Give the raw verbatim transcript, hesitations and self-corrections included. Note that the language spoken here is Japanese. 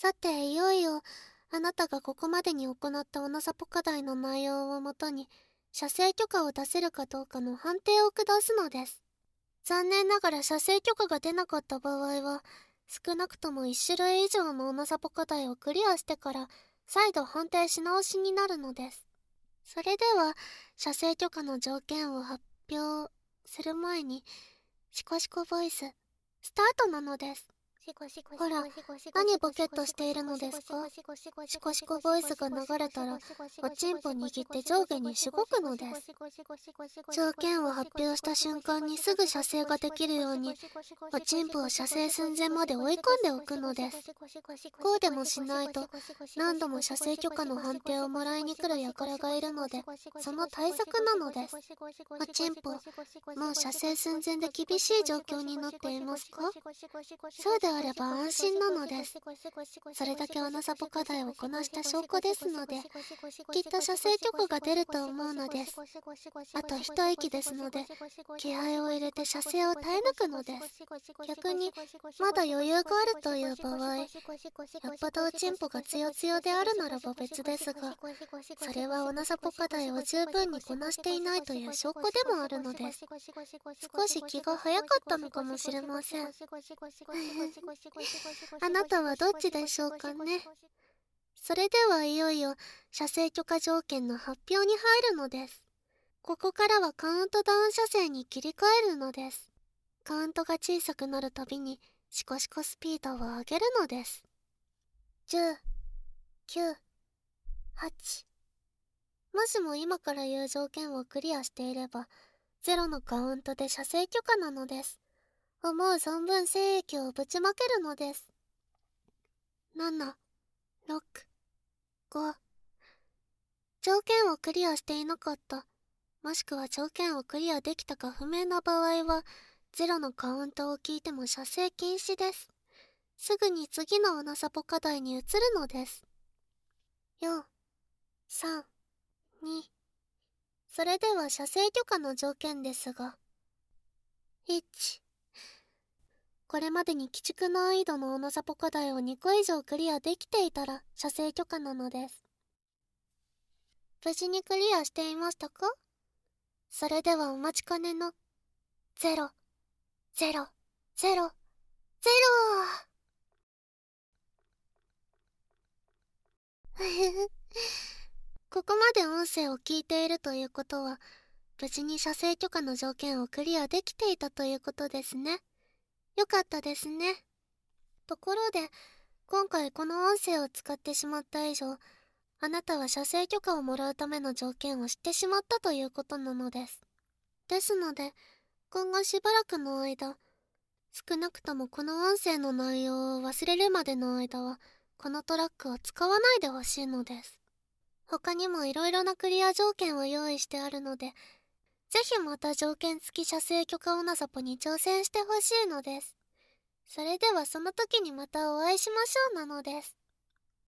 さて、いよいよ、あなたがここまでに行ったオナサポ課題の内容をもとに、射精許可を出せるかどうかの判定を下すのです。残念ながら射精許可が出なかった場合は、少なくともいち種類以上のオナサポ課題をクリアしてから、再度判定し直しになるのです。それでは、射精許可の条件を発表する前に、シコシコボイス、スタートなのです。ほら、何ボケっとしているのですか？シコシコボイスが流れたら、おちんぽ握って上下にしごくのです。条件を発表した瞬間にすぐ射精ができるように、おちんぽを射精寸前まで追い込んでおくのです。こうでもしないと、何度も射精許可の判定をもらいに来る輩がいるので、その対策なのです。おちんぽ、もう射精寸前で厳しい状況になっていますか？そうであれば安心なのです。それだけオナサポ課題をこなした証拠ですので、きっと射精許可が出ると思うのです。あと一息ですので、気合を入れて射精を耐え抜くのです。逆に、まだ余裕があるという場合、よっぽどおちんぽがつよつよであるならば別ですが、それはオナサポ課題を十分にこなしていないという証拠でもあるのです。少し気が早かったのかもしれません。あなたはどっちでしょうかね。それではいよいよ射精許可条件の発表に入るのです。ここからはカウントダウン射精に切り替えるのです。カウントが小さくなるたびにシコシコスピードを上げるのです。じゅう、きゅう、はち。もしも今から言う条件をクリアしていれば、ゼロのカウントで射精許可なのです。思う存分精液をぶちまけるのです。なな、ろく、ご。条件をクリアしていなかった、もしくは条件をクリアできたか不明な場合は、ゼロのカウントを聞いても射精禁止です。すぐに次のオナサポ課題に移るのです。よん、さん、に。それでは射精許可の条件ですが、いち。これまでに鬼畜難易度のオナサポ課題をにこ以上クリアできていたら射精許可なのです。無事にクリアしていましたか？それではお待ちかねのゼロ、ゼロ、ゼロ、ゼロ。ここまで音声を聞いているということは、無事に射精許可の条件をクリアできていたということですね。よかったですね。ところで、今回この音声を使ってしまった以上、あなたは射精許可をもらうための条件を知ってしまったということなのです。ですので、今後しばらくの間、少なくともこの音声の内容を忘れるまでの間は、このトラックを使わないでほしいのです。他にもいろいろなクリア条件を用意してあるので、ぜひまた条件付き射精許可オナサポに挑戦してほしいのです。それではその時にまたお会いしましょうなのです。